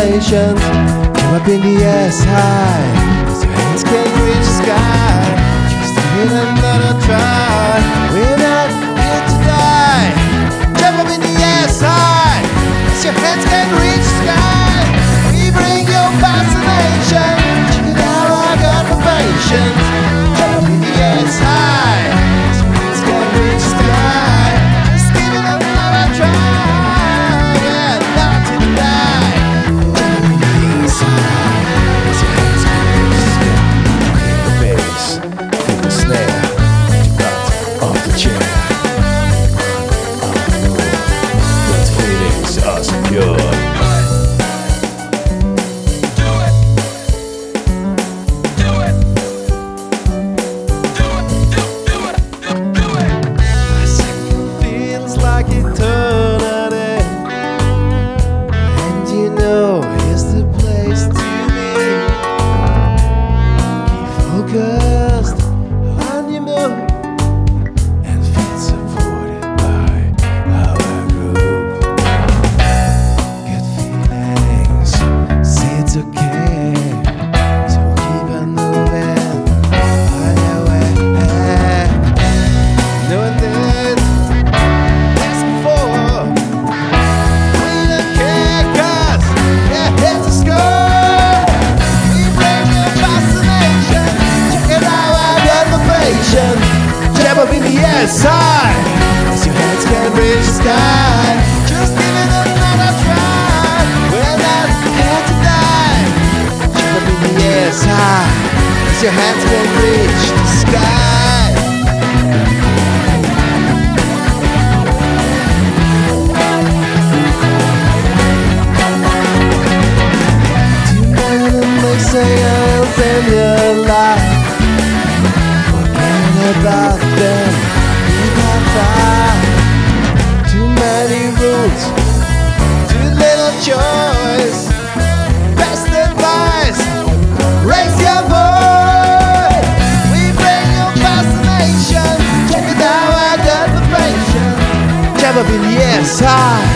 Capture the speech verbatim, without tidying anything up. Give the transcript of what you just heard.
fascinations. Come up in the air high, as your hands can reach the sky. Just give it another try. We're not here to die. Jump up in the air high, as your hands can reach the sky. We bring your fascination. Check it out, I got the patience. Jump up in the air high, as your hands can reach the sky. Just give it another try. Focused on your move and feel supported by our group. Good feelings, say it's okay, so keep on moving on your way. Knowing that that's before we don't care, 'cause yeah, it's a score. Jump up in the air side, as your hands can reach the sky. Just give it another try. We're not here to die. Jump up in the air side, as your hands can reach the sky. Tonight and they say I'll send your life. About them, we got time. Too many rules, too little choice. Best advice, raise your voice. We bring your fascination. Check it out, I got the patience. Jump up in the air, high.